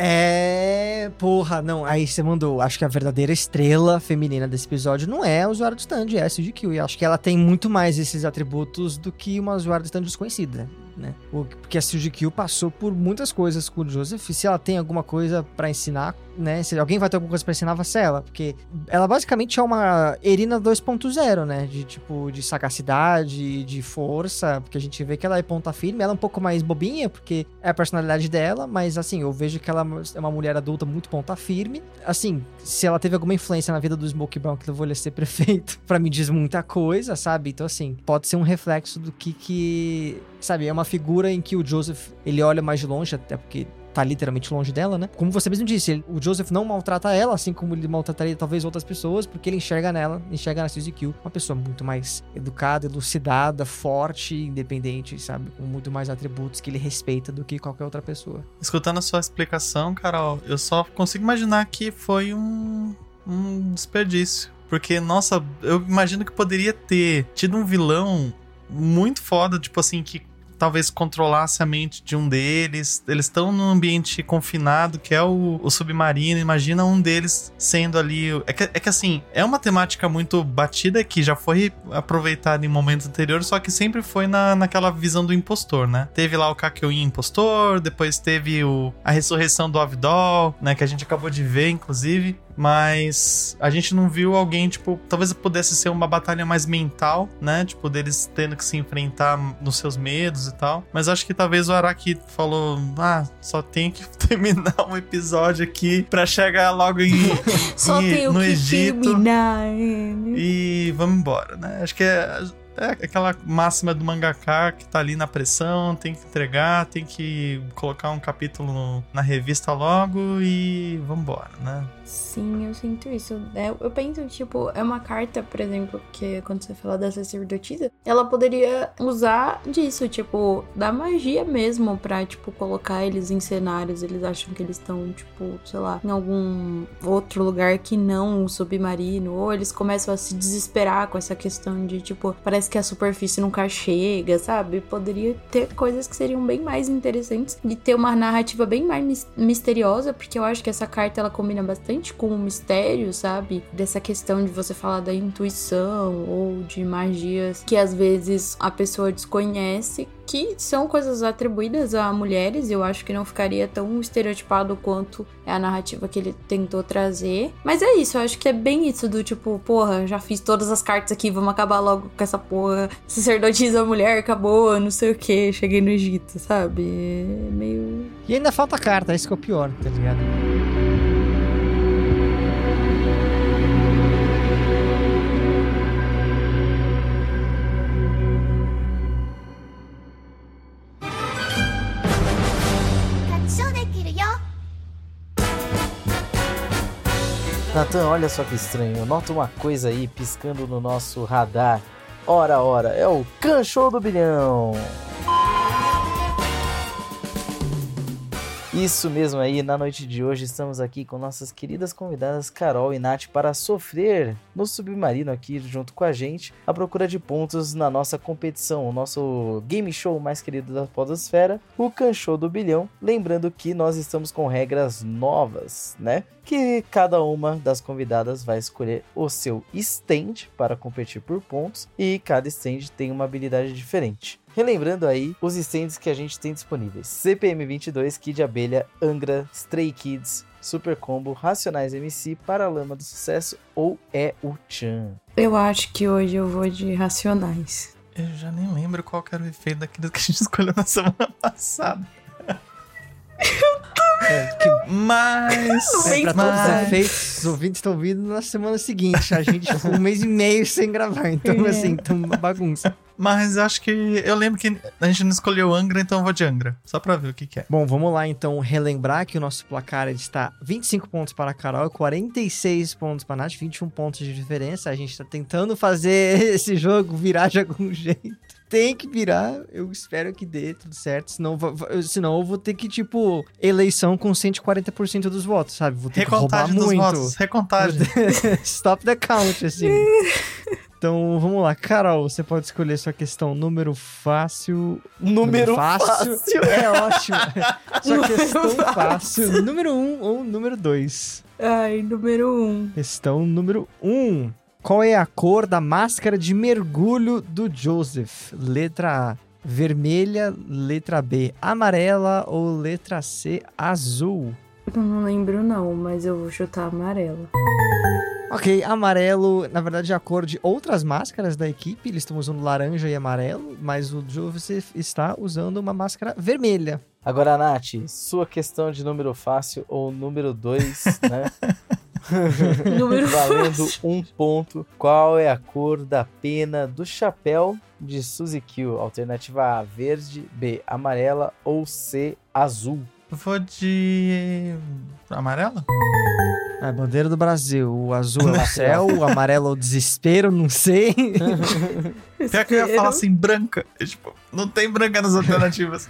Porra, não, aí você mandou, acho que a verdadeira estrela feminina desse episódio não é a usuária do stand, é a Sujikyo, e acho que ela tem muito mais esses atributos do que uma usuária do stand desconhecida, né? Porque a Sujikyo passou por muitas coisas com o Joseph, e se ela tem alguma coisa pra ensinar, né, se alguém vai ter alguma coisa pra ensinar, vai ser ela, porque ela basicamente é uma Erina 2.0, né, de sagacidade, de força, porque a gente vê que ela é ponta firme, ela é um pouco mais bobinha, porque é a personalidade dela, mas assim, eu vejo que ela é uma mulher adulta muito ponta firme, assim, se ela teve alguma influência na vida do Smoke Brown que levou ele a ser prefeito, pra mim diz muita coisa, sabe, então assim, pode ser um reflexo do que sabe, é uma figura em que o Joseph, ele olha mais de longe, até porque tá literalmente longe dela, né? Como você mesmo disse, o Joseph não maltrata ela, assim como ele maltrataria talvez outras pessoas, porque ele enxerga na Suzukyo uma pessoa muito mais educada, elucidada, forte, independente, sabe? Com muito mais atributos que ele respeita do que qualquer outra pessoa. Escutando a sua explicação, Carol, eu só consigo imaginar que foi um desperdício. Porque, nossa, eu imagino que poderia ter tido um vilão muito foda, tipo assim, que talvez controlasse a mente de um deles. Eles estão num ambiente confinado, que é o submarino. Imagina um deles sendo ali... É que assim, é uma temática muito batida que já foi aproveitada em momentos anteriores, só que sempre foi naquela visão do impostor, né? Teve lá o Kakyoin impostor, depois teve a ressurreição do Avidol, né? Que a gente acabou de ver, inclusive. Mas a gente não viu alguém, tipo, talvez pudesse ser uma batalha mais mental, né? Tipo, deles tendo que se enfrentar nos seus medos e tal. Mas acho que talvez o Araki falou, só tenho que terminar um episódio aqui pra chegar logo só tenho no que Egito terminar. E vamos embora, né? Acho que é aquela máxima do mangaka que tá ali na pressão, tem que entregar, tem que colocar um capítulo na revista logo e vambora, né? Sim, eu sinto isso. Eu penso, tipo, é uma carta, por exemplo, que quando você fala da sacerdotisa, ela poderia usar disso, tipo, da magia mesmo pra, tipo, colocar eles em cenários. Eles acham que eles estão, tipo, sei lá, em algum outro lugar que não o submarino, ou eles começam a se desesperar com essa questão de, tipo, parece que a superfície nunca chega, sabe? Poderia ter coisas que seriam bem mais interessantes e ter uma narrativa bem mais misteriosa, porque eu acho que essa carta, ela combina bastante com o mistério, sabe? Dessa questão de você falar da intuição ou de magias que às vezes a pessoa desconhece, que são coisas atribuídas a mulheres. Eu acho que não ficaria tão estereotipado quanto é a narrativa que ele tentou trazer. Mas é isso, eu acho que é bem isso do tipo, porra, já fiz todas as cartas aqui, vamos acabar logo com essa porra. Sacerdotisa mulher, acabou, não sei o que, cheguei no Egito, sabe? É meio... E ainda falta carta, isso que é o pior, tá ligado? Natan, olha só que estranho. Eu noto uma coisa aí piscando no nosso radar. Ora, é o Kanshou do Bilhão. Isso mesmo aí, na noite de hoje estamos aqui com nossas queridas convidadas Carol e Nath para sofrer no Submarino aqui junto com a gente à procura de pontos na nossa competição, o nosso game show mais querido da podosfera, o Kanshou do Bilhão. Lembrando que nós estamos com regras novas, né? Que cada uma das convidadas vai escolher o seu stand para competir por pontos e cada stand tem uma habilidade diferente. Relembrando aí os stands que a gente tem disponíveis: CPM 22, Kid Abelha, Angra, Stray Kids, Super Combo, Racionais MC, Paralama do Sucesso ou É o Chan. Eu acho que hoje eu vou de Racionais. Eu já nem lembro qual que era o efeito daquilo que a gente escolheu na semana passada. Mas os ouvintes estão vindo na semana seguinte. A gente ficou 1 mês e meio sem gravar, então assim, tá uma bagunça. Mas acho que eu lembro que a gente não escolheu Angra, então eu vou de Angra, só pra ver o que é. Bom, vamos lá então relembrar que o nosso placar está 25 pontos para a Carol, 46 pontos para a Nath, 21 pontos de diferença. A gente tá tentando fazer esse jogo virar de algum jeito. Tem que virar, eu espero que dê tudo certo, senão eu vou ter que, tipo, eleição com 140% dos votos, sabe? Vou ter recontagem que roubar muito. Votos, recontagem. Stop the count, assim. Então, vamos lá. Carol, você pode escolher sua questão número fácil. Número fácil? É ótimo. Sua questão fácil. Número 1 ou número 2? Ai, número 1. Questão número 1. Qual é a cor da máscara de mergulho do Joseph? Letra A, vermelha. Letra B, amarela. Ou letra C, azul? Eu não lembro não, mas eu vou chutar amarela. Ok, amarelo, na verdade, é a cor de outras máscaras da equipe. Eles estão usando laranja e amarelo, mas o Joseph está usando uma máscara vermelha. Agora, Nath, sua questão de número fácil ou número 2, né? Número valendo fácil. 1 ponto. Qual é a cor da pena do chapéu de Suzy Q? Alternativa A, verde. B, amarela. Ou C, azul. Eu vou de amarela? A bandeira do Brasil. O azul é o céu, o amarelo é o desespero, não sei. Pior que eu ia falar assim, branca. Tipo, não tem branca nas alternativas.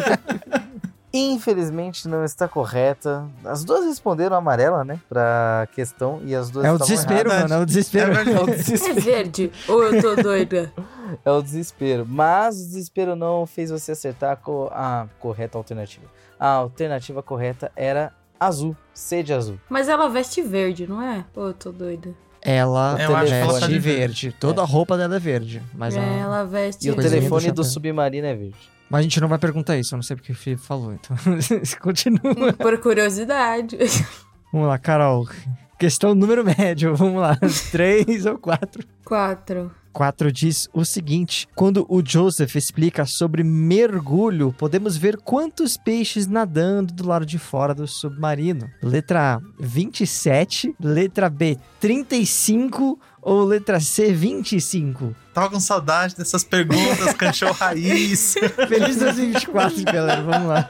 Infelizmente não está correta. As duas responderam amarela, né? Pra questão. E as duas é o desespero, erradas. mano. É o desespero. É verde. Ou eu tô doida? É o desespero. Mas o desespero não fez você acertar a correta alternativa. A alternativa correta era azul. C de azul. Mas ela veste verde, não é? Ou eu tô doida? Ela Eu acho que ela tá veste de verde. Toda a roupa dela é verde. Mas ela veste E o verde. telefone do chapéu. submarino é verde. Mas a gente não vai perguntar isso. Eu não sei porque o Felipe falou. Então, continua. Por curiosidade. Vamos lá, Carol. Questão número médio. Vamos lá. 3 ou 4? 4. 4 diz o seguinte: quando o Joseph explica sobre mergulho, podemos ver quantos peixes nadando do lado de fora do submarino. Letra A, 27. Letra B, 35. Ou letra C, 25? Tava com saudade dessas perguntas, Kanshou raiz. Feliz 2024, galera. Vamos lá.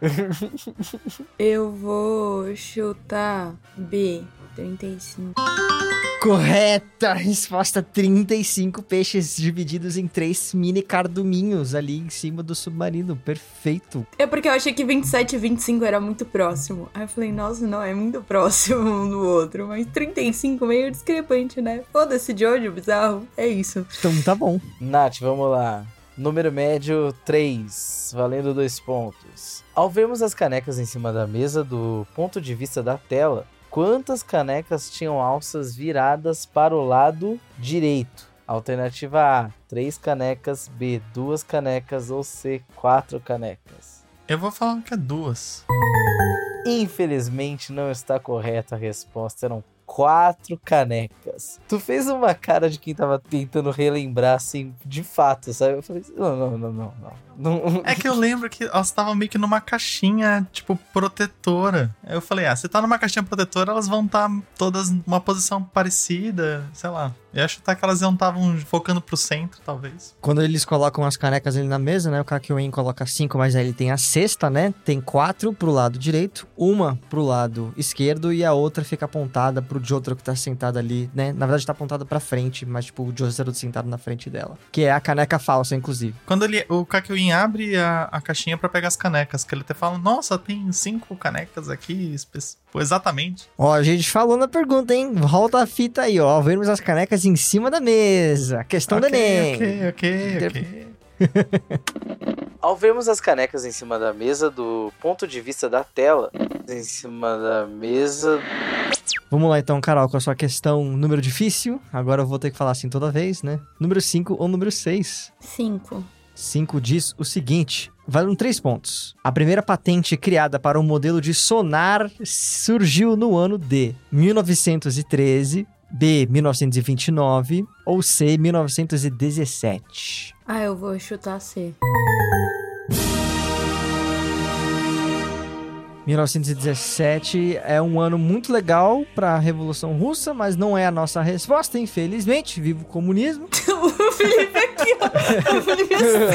Eu vou chutar B, 35. Correta resposta, 35 peixes divididos em 3 mini carduminhos ali em cima do submarino. Perfeito. É porque eu achei que 27 e 25 era muito próximo. Aí eu falei, nossa, não, é muito próximo um do outro. Mas 35 meio discrepante, né? Foda-se de onde, bizarro. É isso. Então tá bom. Nath, vamos lá. Número médio 3, valendo 2 pontos. Ao vermos as canecas em cima da mesa do ponto de vista da tela, quantas canecas tinham alças viradas para o lado direito? Alternativa A, 3 canecas. B, 2 canecas. Ou C, 4 canecas. Eu vou falar que é 2. Infelizmente não está correta a resposta. Eram 4 canecas. Tu fez uma cara de quem tava tentando relembrar, assim, de fato, sabe? Eu falei, não. É que eu lembro que elas estavam meio que numa caixinha, tipo, protetora. Aí eu falei, se tá numa caixinha protetora, elas vão estar todas numa posição parecida, sei lá. Eu acho até que elas não estavam focando pro centro, talvez. Quando eles colocam as canecas ali na mesa, né? O Kakyoin coloca 5, mas aí ele tem a sexta, né? Tem 4 pro lado direito, uma pro lado esquerdo e a outra fica apontada pro pro Jotaro que tá sentado ali, né? Na verdade tá apontada pra frente, mas tipo, o Jotaro sentado na frente dela. Que é a caneca falsa, inclusive. Quando o Kakyoin abre a caixinha pra pegar as canecas, que ele até fala, nossa, tem 5 canecas aqui, exatamente. Ó, a gente falou na pergunta, hein? Volta a fita aí, ó. Vemos as canecas em cima da mesa. Questão do Enem. Ok. Ao vermos as canecas em cima da mesa, do ponto de vista da tela, em cima da mesa... Vamos lá então, Carol, com a sua questão número difícil. Agora eu vou ter que falar assim toda vez, né? Número 5 ou número 6? 5. 5 diz o seguinte, valem 3 pontos. A primeira patente criada para um modelo de sonar surgiu no ano de 1913, B, 1929 ou C, 1917. Eu vou chutar C. 1917 é um ano muito legal para a Revolução Russa, mas não é a nossa resposta, infelizmente. Viva o comunismo. O Felipe aqui, ó. O Felipe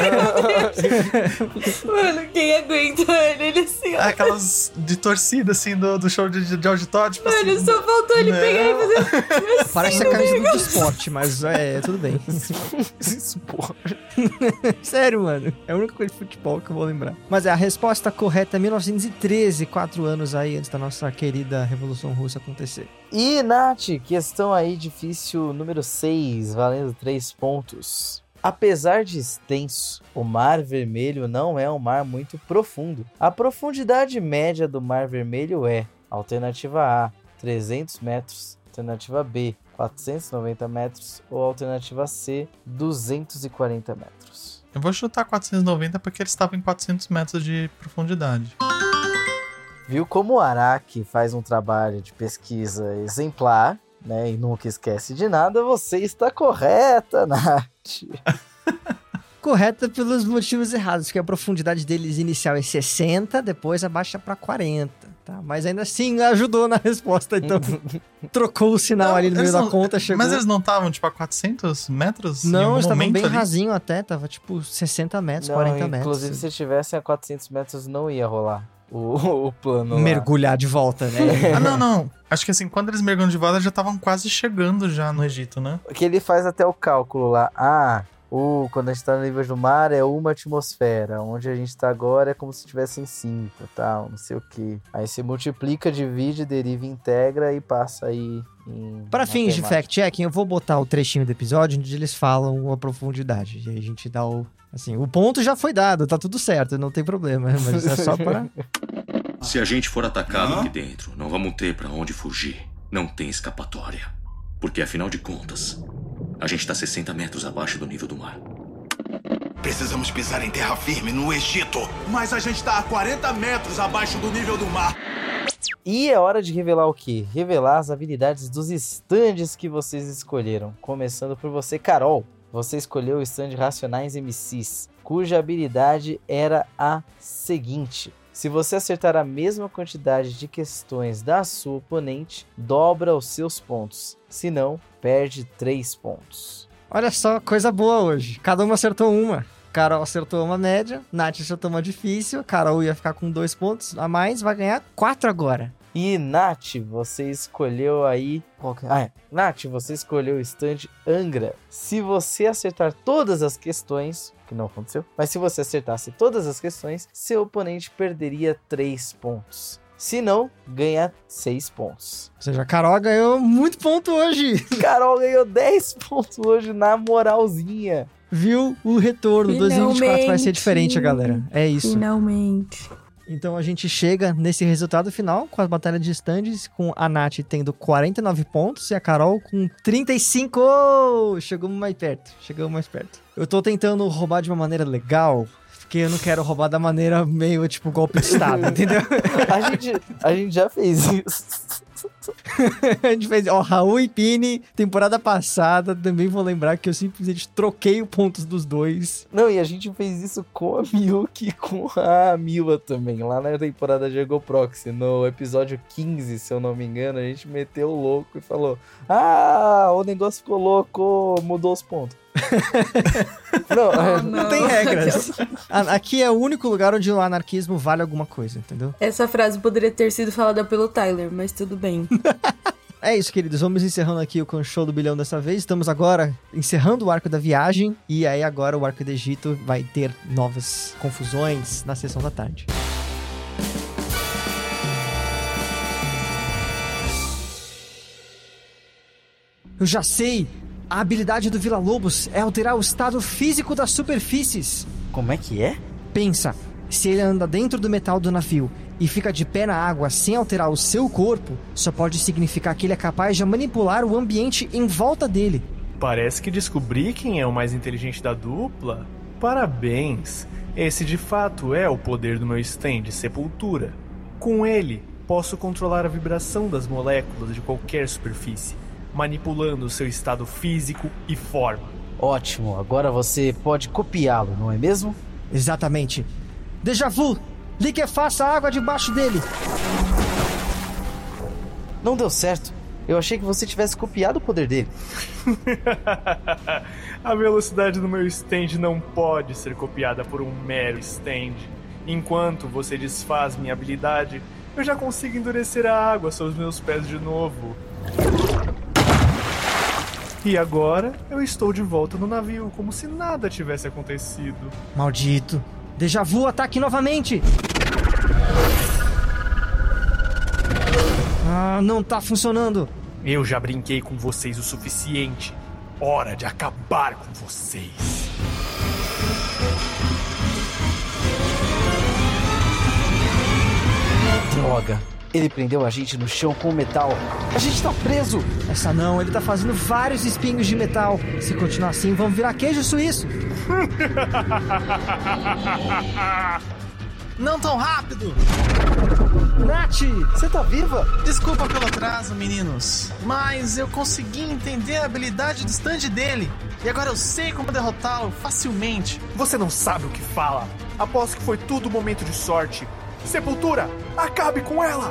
assim. Mano, quem aguenta ele assim, ó. Aquelas de torcida, assim, do show de auditório. Tipo Mano, assim, só faltou ele pegar e fazer assim. Parece a camisa do esporte, mas tudo bem. Esporte. Sério, mano. É a única coisa de futebol que eu vou lembrar. Mas a resposta correta é 1913, 4 anos aí antes da nossa querida Revolução Russa acontecer. E, Nath, questão aí difícil número 6, valendo 3 pontos. Apesar de extenso, o Mar Vermelho não é um mar muito profundo. A profundidade média do Mar Vermelho é: alternativa A, 300 metros, alternativa B, 490 metros ou alternativa C, 240 metros. Eu vou chutar 490 porque eles estavam em 400 metros de profundidade. Viu como o Araki faz um trabalho de pesquisa exemplar, né, e nunca esquece de nada? Você está correta, Nath. Correta pelos motivos errados, porque a profundidade deles inicial é 60, depois abaixa pra 40, tá? Mas ainda assim ajudou na resposta, então trocou o sinal ali no meio da conta, chegou... Mas eles não estavam, tipo, a 400 metros? Não, eles estavam bem ali? Rasinho até, tava tipo 60 metros, Não, 40 metros. Inclusive, se tivessem a 400 metros, não ia rolar o plano mergulhar lá de volta, né? Não. Acho que assim, quando eles mergulham de volta, já estavam quase chegando já no Egito, né? Que ele faz até o cálculo lá. Quando a gente tá no nível do mar é 1 atmosfera. Onde a gente tá agora é como se tivesse em 5, tal, não sei o que. Aí você multiplica, divide, deriva, integra e passa aí em... Para fins de fact-checking, eu vou botar o trechinho do episódio onde eles falam a profundidade. E aí a gente dá o... Assim, o ponto já foi dado, tá tudo certo, não tem problema. Mas é só para... Se a gente for atacado aqui dentro, não vamos ter pra onde fugir. Não tem escapatória. Porque, afinal de contas, a gente tá 60 metros abaixo do nível do mar. Precisamos pisar em terra firme no Egito. Mas a gente tá a 40 metros abaixo do nível do mar. E é hora de revelar o quê? Revelar as habilidades dos estandes que vocês escolheram. Começando por você, Carol. Você escolheu o stand Racionais MCs, cuja habilidade era a seguinte: se você acertar a mesma quantidade de questões da sua oponente, dobra os seus pontos. Se não, perde 3 pontos. Olha só, coisa boa hoje. Cada uma acertou uma. Carol acertou uma média, Nath acertou uma difícil, Carol ia ficar com 2 pontos a mais, vai ganhar 4 agora. E Nath, você escolheu aí... Nath, você escolheu o stand Angra. Se você acertar todas as questões, que não aconteceu, mas se você acertasse todas as questões, seu oponente perderia 3 pontos. Se não, ganha 6 pontos. Ou seja, a Carol ganhou muito ponto hoje. Carol ganhou 10 pontos hoje na moralzinha. Viu? O retorno. 2024 vai ser diferente, galera. É isso. Finalmente. Então a gente chega nesse resultado final com a batalha de stands, com a Nath tendo 49 pontos e a Carol com 35. Chegamos mais perto. Eu tô tentando roubar de uma maneira legal, porque eu não quero roubar da maneira meio tipo golpe de estado, entendeu? A gente já fez isso. A gente fez, Raul e Pini, temporada passada, também vou lembrar que eu simplesmente troquei os pontos dos dois. Não, e a gente fez isso com a Miyuki e com a Mila também, lá na temporada de Ego Proxy, no episódio 15, se eu não me engano, a gente meteu o louco e falou: o negócio ficou louco, mudou os pontos. Não tem regras. Aqui é o único lugar onde o anarquismo vale alguma coisa, entendeu? Essa frase poderia ter sido falada pelo Tyler, mas tudo bem. É isso, queridos. Vamos encerrando aqui o Kanshou do Bilhão dessa vez. Estamos agora encerrando o arco da viagem. E aí agora o arco do Egito vai ter novas confusões na sessão da tarde. Eu já sei! A habilidade do Villa-Lobos é alterar o estado físico das superfícies. Como é que é? Pensa, se ele anda dentro do metal do navio e fica de pé na água sem alterar o seu corpo, só pode significar que ele é capaz de manipular o ambiente em volta dele. Parece que descobri quem é o mais inteligente da dupla. Parabéns! Esse de fato é o poder do meu stand Sepultura. Com ele, posso controlar a vibração das moléculas de qualquer superfície, manipulando seu estado físico e forma. Ótimo, agora você pode copiá-lo, não é mesmo? Exatamente. Déjà vu! Liquefaça a água debaixo dele! Não deu certo. Eu achei que você tivesse copiado o poder dele. A velocidade do meu stand não pode ser copiada por um mero stand. Enquanto você desfaz minha habilidade, eu já consigo endurecer a água sob os meus pés de novo. E agora, eu estou de volta no navio, como se nada tivesse acontecido. Maldito. Déjà vu, ataque novamente! Ah, não tá funcionando. Eu já brinquei com vocês o suficiente. Hora de acabar com vocês. Droga. Ele prendeu a gente no chão com o metal. A gente tá preso! Essa não, ele tá fazendo vários espinhos de metal. Se continuar assim, vamos virar queijo suíço. Não tão rápido! Nath! Você tá viva? Desculpa pelo atraso, meninos. Mas eu consegui entender a habilidade do stand dele. E agora eu sei como derrotá-lo facilmente. Você não sabe o que fala. Aposto que foi tudo momento de sorte. Sepultura, acabe com ela!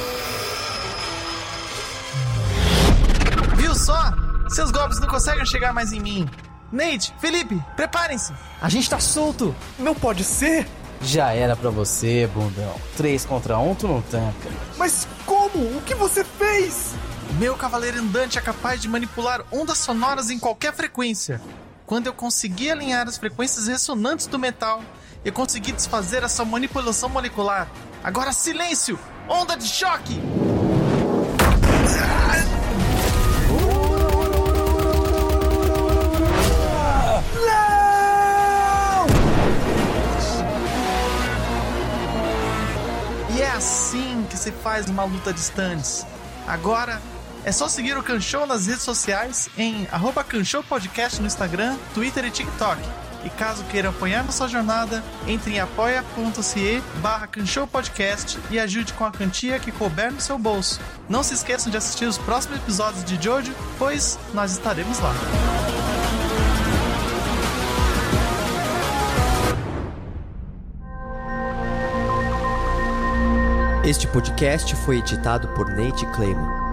Viu só? Seus golpes não conseguem chegar mais em mim. Nate, Felipe, preparem-se. A gente tá solto. Não pode ser. Já era pra você, bundão. 3 contra 1, tu não tanca. Mas como? O que você fez? Meu cavaleiro andante é capaz de manipular ondas sonoras em qualquer frequência. Quando eu consegui alinhar as frequências ressonantes do metal, eu consegui desfazer essa manipulação molecular. Agora silêncio! Onda de choque! Não! E é assim que se faz uma luta de stands. Agora é só seguir o Kanshou nas redes sociais em @KanshouPodcast no Instagram, Twitter e TikTok. E caso queira apoiar nossa jornada, entre em apoia.se/KanshouPodcast e ajude com a quantia que couber no seu bolso. Não se esqueçam de assistir os próximos episódios de Jojo, pois nós estaremos lá. Este podcast foi editado por Nate Clayman.